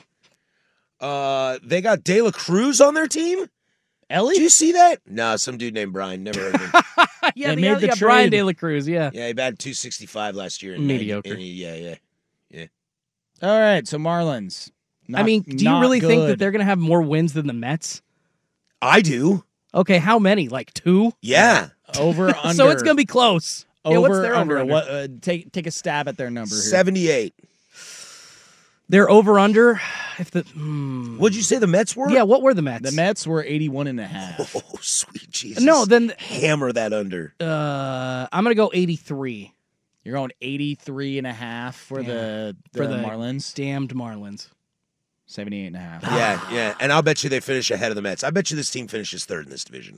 Uh, they got De La Cruz on their team? Ellie? Did you see that? No, some dude named Brian. Never heard of him. yeah, They the, made the yeah, Brian trade. De La Cruz, yeah. Yeah, he batted two sixty-five last year. In Mediocre. ninety, in, yeah, yeah. All right, so Marlins. I Not- mean, do you not really think that good. they're going to have more wins than the Mets? I do. Okay, how many? Like two? Yeah. Over under. So it's going to be close. Over yeah, what's their under. over-under? What? Uh, take take a stab at their number here. seventy-eight. They're over under. If the hmm. What'd you say the Mets were? Yeah, what were the Mets? The Mets were eighty-one and a half. Oh, sweet Jesus. No, then hammer that under. Uh, I'm going to go eighty-three. You're going eighty-three and a half for Yeah. the, the For the Marlins. Damned Marlins. seventy-eight and a half. Yeah, yeah. And I'll bet you they finish ahead of the Mets. I bet you this team finishes third in this division.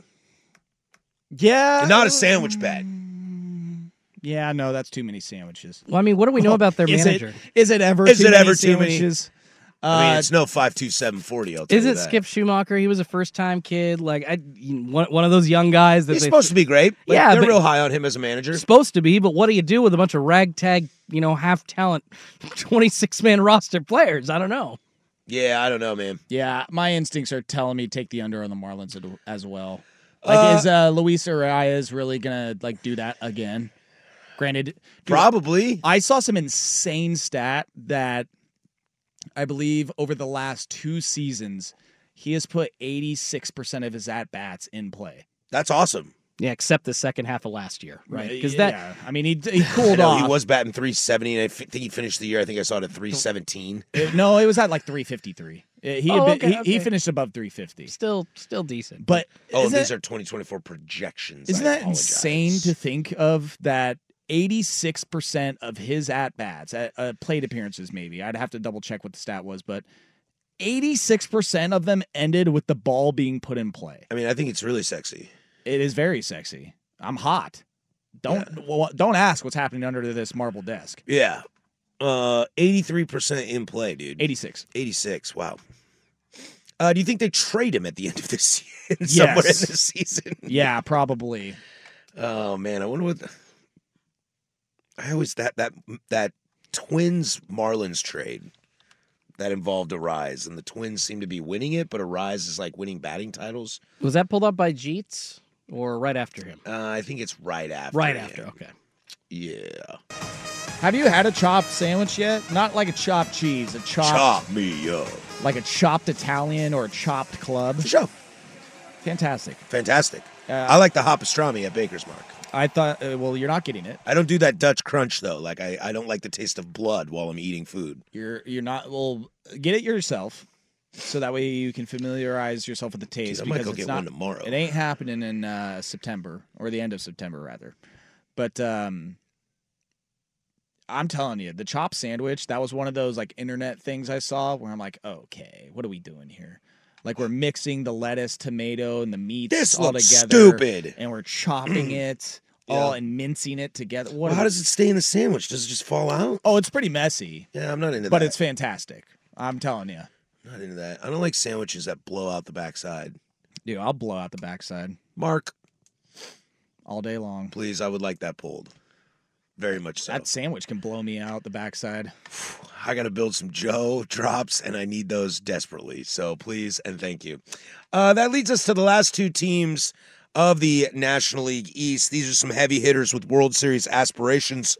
Yeah. And not a sandwich bet. Yeah, no, that's too many sandwiches. Well, I mean, what do we know about their Is manager? It, is it ever Is too it many ever too many? sandwiches? I mean, Uh, it's no five two seven forty. I'll tell Is you it that. Skip Schumacher? He was a first-time kid, like I, one, one of those young guys that He's they, supposed to be great. Like, Yeah, they're but- real high on him as a manager. supposed to be. But what do you do with a bunch of ragtag, you know, half-talent, twenty-six man roster players? I don't know. Yeah, I don't know, man. Yeah, my instincts are telling me take the under on the Marlins ad- as well. Like, Uh, is uh, Luis Arias really gonna like do that again? Granted, dude, Probably. I saw some insane stat that I believe over the last two seasons he has put eighty-six percent of his at bats in play. That's awesome. Yeah, except the second half of last year, right? Because yeah, that I mean, he he I cooled know, off. he was batting three seventy, and I f- think he finished the year. I think I saw it at three seventeen. It- no, it was at like three fifty-three. It- He, had Oh, been- okay, he, he okay. finished above three fifty. still still decent. But Oh, isn't these it- are twenty twenty-four projections. Isn't I that apologize. insane to think of that eighty-six percent of his at-bats, at, uh, plate appearances maybe, I'd have to double check what the stat was, but eighty-six percent of them ended with the ball being put in play. I mean, I think it's really sexy. It is very sexy. I'm hot. Don't well, don't ask what's happening under this marble desk. Yeah. Uh, eighty-three percent in play, dude. eighty-six. eighty-six, wow. Uh, do you think they trade him at the end of this season? Somewhere in Yes. this season? Yeah, probably. Oh, man, I wonder what... The... I always... That, that, that Twins-Marlins trade that involved Arise, and the Twins seem to be winning it, but Arise is like winning batting titles. Was that pulled up by Jeets or right after him? Uh, I think it's right after. Right him. after, okay. Yeah. Have you had a chopped sandwich yet? Not like a chopped cheese, a chopped, Chop me up. like a chopped Italian or a chopped club. For sure. Fantastic. Fantastic. Uh, I like the hot pastrami at Baker's Mark. I thought, uh, well, you're not getting it. I don't do that Dutch crunch though. Like I, I don't like the taste of blood while I'm eating food. You're you're not. Well, get it yourself, so that way you can familiarize yourself with the taste. Jeez, I might because go it's get not, one tomorrow. It ain't happening in uh, September or the end of September rather. But um, I'm telling you, the chopped sandwich, that was one of those like internet things I saw where I'm like, okay, what are we doing here? Like we're mixing the lettuce, tomato, and the meats This all looks together. stupid. And we're chopping it all and mincing it together. What Well, are how we- does it stay in the sandwich? Does it just fall out? Oh, it's pretty messy. Yeah, I'm not into But that. it's fantastic. I'm telling you. Not into that. I don't like sandwiches that blow out the backside. Dude, I'll blow out the backside Mark, all day long. please, I would like that pulled. Very much so. That sandwich can blow me out the backside. I got to build some Joe drops, and I need those desperately. So please and thank you. Uh, that leads us to the last two teams of the National League East. These are some heavy hitters with World Series aspirations.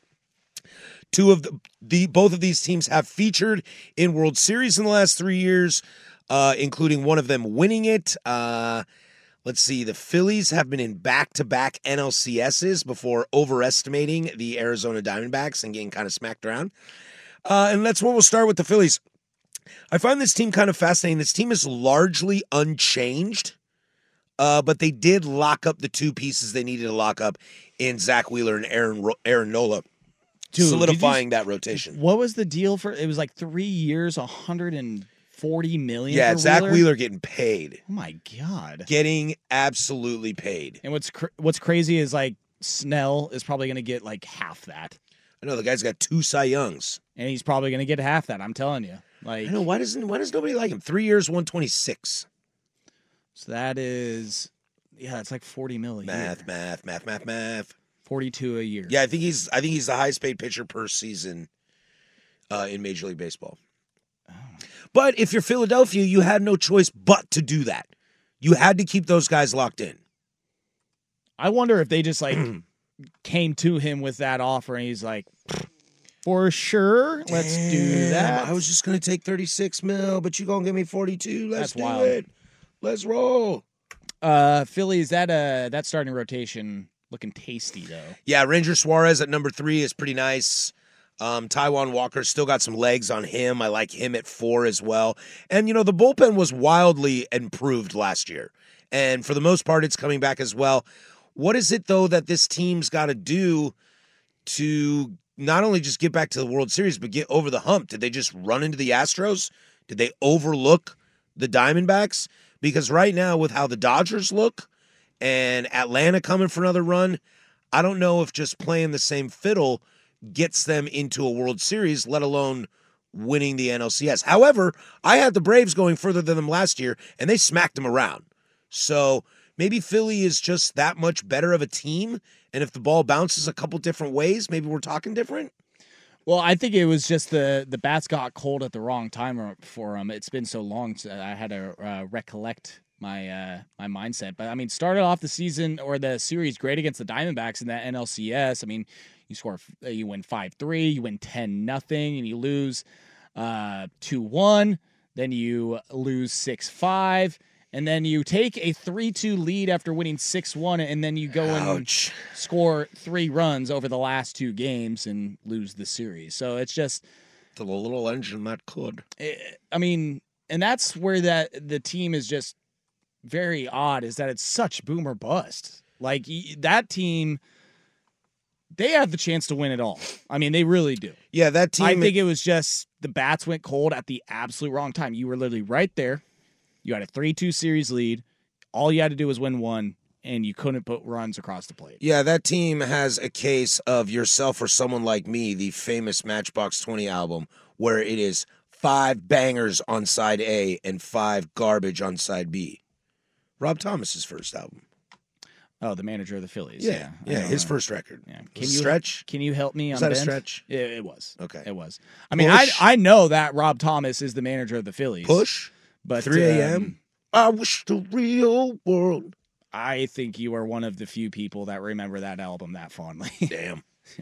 Two of the, the both of these teams have featured in World Series in the last three years, uh, including one of them winning it. Uh, let's see. The Phillies have been in back-to-back N L C S's before overestimating the Arizona Diamondbacks and getting kind of smacked around. Uh, and that's where we'll start with the Phillies. I find this team kind of fascinating. This team is largely unchanged, uh, but they did lock up the two pieces they needed to lock up in Zach Wheeler and Aaron Ro- Aaron Nola, Dude, solidifying did you- that rotation. What was the deal for it? Was like three years, one hundred forty million Yeah, for Zach Wheeler? Wheeler getting paid. Oh my god. Getting absolutely paid. And what's cr- what's crazy is like Snell is probably going to get like half that. I know the guy's got two Cy Youngs. And he's probably going to get half that, I'm telling you. Like I know why doesn't why does nobody like him? Three years, one twenty six. So that is yeah, it's like forty mil a Math, year. math, math, math, math. forty-two a year. Yeah, I think he's I think he's the highest paid pitcher per season uh, in Major League Baseball. Oh. But if you're Philadelphia, you had no choice but to do that. You had to keep those guys locked in. I wonder if they just like came to him with that offer and he's like, For sure. Let's Damn, do that. I was just going to take thirty-six mil, but you going to give me forty-two. Let's That's do wild. it. Let's roll. Uh, Phillies, that, uh, that starting rotation looking tasty, though. Yeah, Ranger Suarez at number three is pretty nice. Um, Taijuan Walker still got some legs on him. I like him at four as well. And, you know, the bullpen was wildly improved last year. And for the most part, it's coming back as well. What is it, though, that this team's got to do to not only just get back to the World Series, but get over the hump? Did they just run into the Astros? Did they overlook the Diamondbacks? Because right now, with how the Dodgers look and Atlanta coming for another run, I don't know if just playing the same fiddle gets them into a World Series, let alone winning the N L C S. However, I had the Braves going further than them last year, and they smacked them around. So maybe Philly is just that much better of a team, and if the ball bounces a couple different ways, maybe we're talking different. Well, I think it was just the the bats got cold at the wrong time for them. It's been so long, so I had to uh, recollect my uh, my mindset. But I mean, started off the season or the series great against the Diamondbacks in that N L C S. I mean, you score, you win five three, you win ten nothing, and you lose uh, two one. Then you lose six five. And then you take a three two lead after winning six one, and then you go Ouch. and score three runs over the last two games and lose the series. So it's just the little engine that could. I mean, and that's where that the team is just very odd, is that it's such boom or bust. Like, that team, they have the chance to win it all. I mean, they really do. Yeah, that team. I think it was just the bats went cold at the absolute wrong time. You were literally right there. You had a three two series lead. All you had to do was win one, and you couldn't put runs across the plate. Yeah, that team has a case of Yourself or Someone Like Me, the famous Matchbox twenty album, where it is five bangers on side A and five garbage on side B. Rob Thomas's first album. Oh, the manager of the Phillies. Yeah, yeah, yeah, know, his uh, first record. Yeah, Can can you you stretch? Can you help me? Was on that a bench? stretch? Yeah, it was. Okay, it was. I mean, I I know that Rob Thomas is the manager of the Phillies. Push, but three a.m. Um, I wish the real world. I think you are one of the few people that remember that album that fondly. Damn.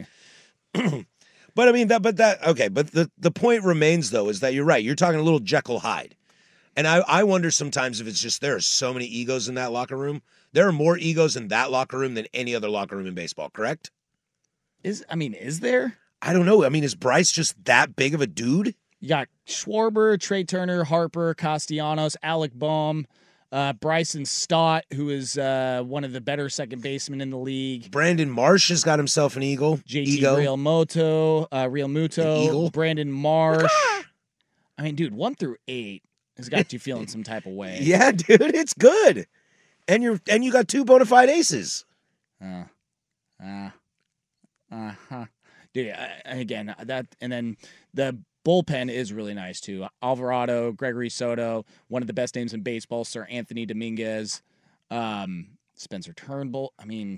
But I mean that. But that. Okay. But the the point remains though is that you're right. You're talking a little Jekyll Hyde, and I I wonder sometimes if it's just there are so many egos in that locker room. There are more egos in that locker room than any other locker room in baseball. Correct? Is I mean, is there? I don't know. I mean, is Bryce just that big of a dude? You got Schwarber, Trey Turner, Harper, Castellanos, Alec Bohm, uh, Bryson Stott, who is uh, one of the better second basemen in the league. Brandon Marsh has got himself an eagle. J T Ego. Real Moto, uh, Real Muto, eagle? Brandon Marsh. I mean, dude, one through eight has got you feeling some type of way. Yeah, dude, it's good. And you're and you got two bona fide aces. Uh, uh, uh huh. Dude, uh, again, that and then the bullpen is really nice too. Alvarado, Gregory Soto, one of the best names in baseball, Sir Anthony Dominguez, um, Spencer Turnbull. I mean,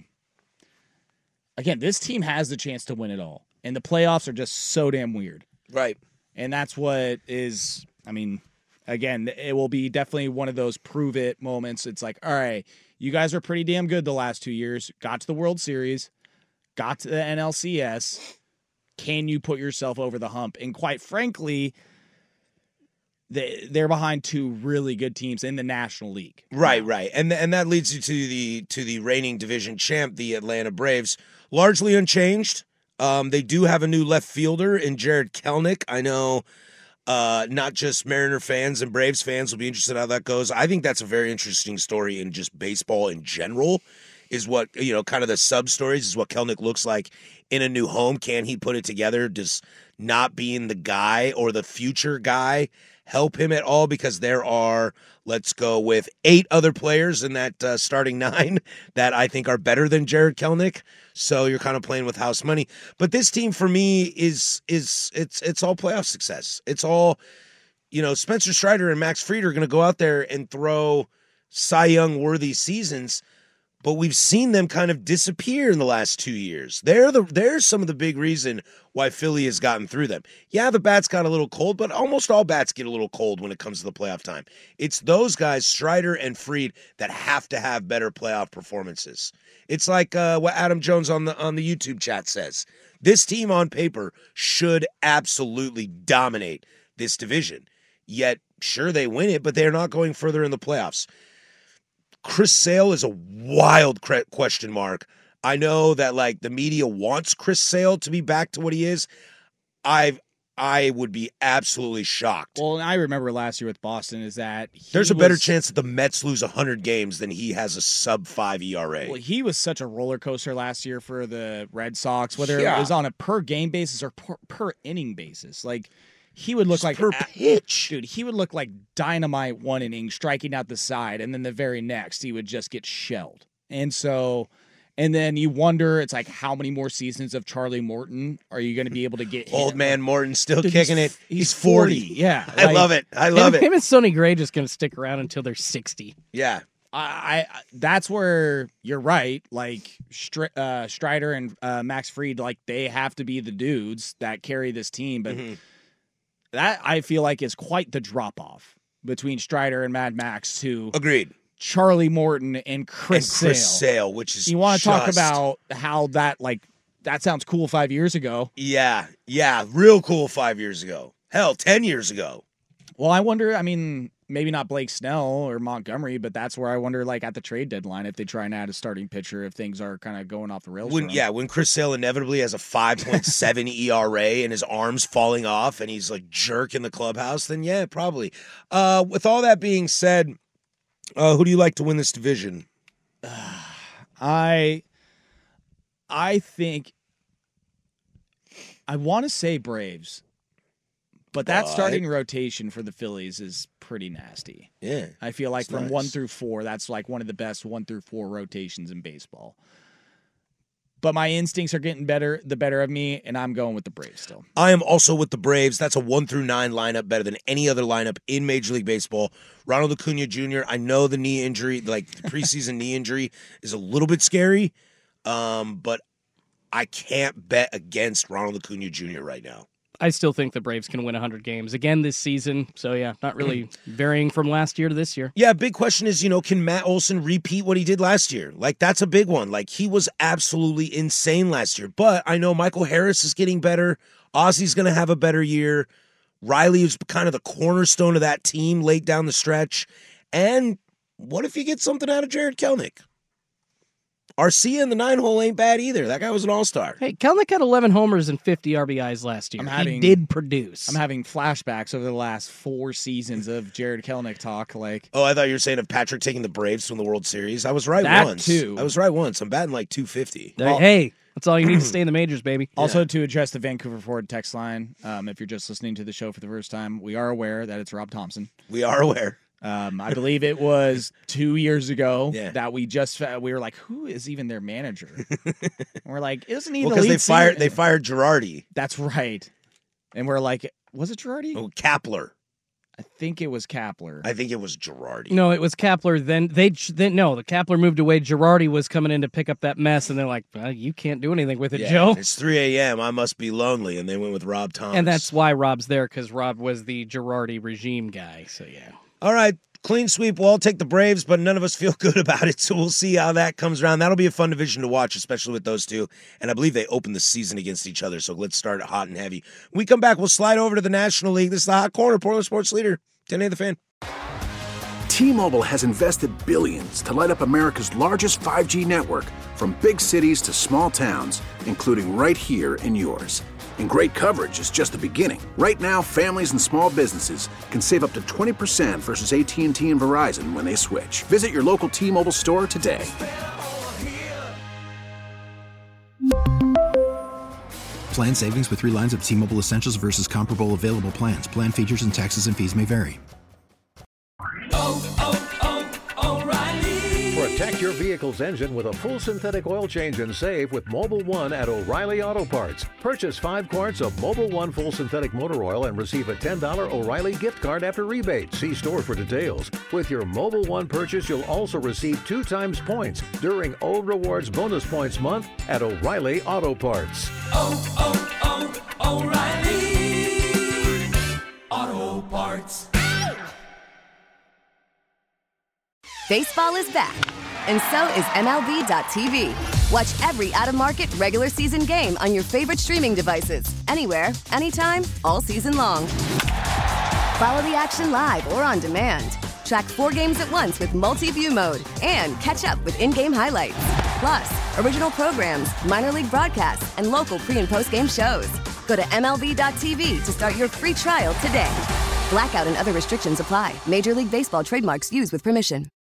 again, this team has the chance to win it all, and the playoffs are just so damn weird. Right. And that's what is, I mean, again, it will be definitely one of those prove it moments. It's like, all right, you guys are pretty damn good the last two years. Got to the World Series, got to the N L C S. Can you put yourself over the hump? And quite frankly, they, they're behind two really good teams in the National League. Right, right. And and that leads you to the to the reigning division champ, the Atlanta Braves, largely unchanged. Um, they do have a new left fielder in Jared Kelenic. I know uh, not just Mariner fans and Braves fans will be interested in how that goes. I think that's a very interesting story in just baseball in general, is what, you know, kind of the sub-stories is what Kelenic looks like in a new home. Can he put it together? Does not being the guy or the future guy help him at all? Because there are, let's go with eight other players in that uh, starting nine that I think are better than Jared Kelenic. So you're kind of playing with house money. But this team for me is is it's it's all playoff success. It's all, you know, Spencer Strider and Max Fried are going to go out there and throw Cy Young worthy seasons. but we've seen them kind of disappear in the last two years. They're the they're some of the big reason why Philly has gotten through them. Yeah, the bats got a little cold, but almost all bats get a little cold when it comes to the playoff time. It's those guys, Strider and Fried, that have to have better playoff performances. It's like uh, what Adam Jones on the on the YouTube chat says. This team on paper should absolutely dominate this division. Yet, sure, they win it, but they're not going further in the playoffs. Chris Sale is a wild question mark. I know that like the media wants Chris Sale to be back to what he is. I I would be absolutely shocked. Well, and I remember last year with Boston is that there's a better was, chance that the Mets lose one hundred games than he has a sub five E R A. Well, he was such a roller coaster last year for the Red Sox, whether Yeah. it was on a per game basis or per, per inning basis. Like he would look Just like per a- pitch, dude. He would look like dynamite one inning, striking out the side, and then the very next he would just get shelled. And so, and then you wonder, it's like, how many more seasons of Charlie Morton are you going to be able to get? Old hit? man Morton still Dude, kicking he's- it. he's He's forty. forty, yeah. I Like- love it. I love him, it. Him and Sonny Gray just going to stick around until they're sixty. Yeah. I, I that's where you're right. Like Str- uh, Strider and uh, Max Fried, like they have to be the dudes that carry this team. But Mm-hmm. that I feel like is quite the drop off between Strider and Mad Max to Agreed. Charlie Morton and Chris, and Chris Sale. Sale, which is You want to talk just- about how that like that sounds cool five years ago. Yeah, yeah, real cool five years ago. Hell, ten years ago. Well, I wonder, I mean, maybe not Blake Snell or Montgomery, but that's where I wonder, like, at the trade deadline, if they try and add a starting pitcher, if things are kind of going off the rails. When, for him. yeah, when Chris Sale inevitably has a five point seven E R A and his arm's falling off and he's like jerk in the clubhouse, then yeah, probably. Uh, with all that being said, uh, who do you like to win this division? I, I think, I want to say Braves. But that But- starting rotation for the Phillies is pretty nasty. Yeah. I feel like it's from nice. one through four, that's like one of the best one through four rotations in baseball. But my instincts are getting better, the better of me, and I'm going with the Braves still. I am also with the Braves. That's a one through nine lineup, better than any other lineup in Major League Baseball. Ronald Acuna Junior, I know the knee injury, like the preseason knee injury, is a little bit scary, um, but I can't bet against Ronald Acuna Junior right now. I still think the Braves can win one hundred games again this season. So, yeah, not really varying from last year to this year. Yeah, big question is, you know, can Matt Olson repeat what he did last year? Like, that's a big one. Like, he was absolutely insane last year. But I know Michael Harris is getting better. Ozzy's going to have a better year. Riley is kind of the cornerstone of that team late down the stretch. And what if you get something out of Jared Kelnick? Arcia in the nine hole ain't bad either. That guy was an all-star. Hey, Kelnick had eleven homers and fifty R B Is last year. I'm having- he did produce. I'm having flashbacks over the last four seasons of Jared Kelnick talk. Like, Oh, I thought you were saying of Patrick taking the Braves to win the World Series. I was right That once. too. I was right once. I'm batting like two fifty. Hey, hey, that's all you need to stay in the majors, baby. Also, to address the Vancouver Ford text line, um, if you're just listening to the show for the first time, we are aware that it's Rob Thompson. We are aware. Um, I believe it was two years ago Yeah. that we just we were like, who is even their manager? And we're like, isn't he Well, the because lead they fired singer? they fired Girardi. That's right. And we're like, was it Girardi? Oh, Kapler. I think it was Kapler. I think it was Girardi. No, it was Kapler. Then they then no, the Kapler moved away. Girardi was coming in to pick up that mess, and they're like, well, "You can't do anything with it, Yeah, Joe." It's three a.m. I must be lonely, and they went with Rob Thomas. And that's why Rob's there, because Rob was the Girardi regime guy. So yeah. all right. Clean sweep. We'll all take the Braves, but none of us feel good about it. So we'll see how that comes around. That'll be a fun division to watch, especially with those two. And I believe they open the season against each other. So let's start hot and heavy. When we come back, we'll slide over to the National League. This is the Hot Corner, Portland Sports Leader, ten A The Fan. T-Mobile has invested billions to light up America's largest five G network, from big cities to small towns, including right here in yours. And great coverage is just the beginning. Right now, families and small businesses can save up to twenty percent versus A T and T and Verizon when they switch. Visit your local T-Mobile store today. Plan savings with three lines of T-Mobile Essentials versus comparable available plans. Plan features and taxes and fees may vary. For Protect your vehicle's engine with a full synthetic oil change and save with Mobil one at O'Reilly Auto Parts. Purchase five quarts of Mobil one full synthetic motor oil and receive a ten dollars O'Reilly gift card after rebate. See store for details. With your Mobil one purchase, you'll also receive two times points during O Rewards Bonus Points Month at O'Reilly Auto Parts. Oh, oh, oh, O'Reilly Auto Parts. Baseball is back, and so is M L B dot T V. Watch every out-of-market regular season game on your favorite streaming devices, anywhere, anytime, all season long. Follow the action live or on demand. Track four games at once with multi-view mode and catch up with in-game highlights. Plus, original programs, minor league broadcasts, and local pre- and post-game shows. Go to M L B dot T V to start your free trial today. Blackout and other restrictions apply. Major League Baseball trademarks used with permission.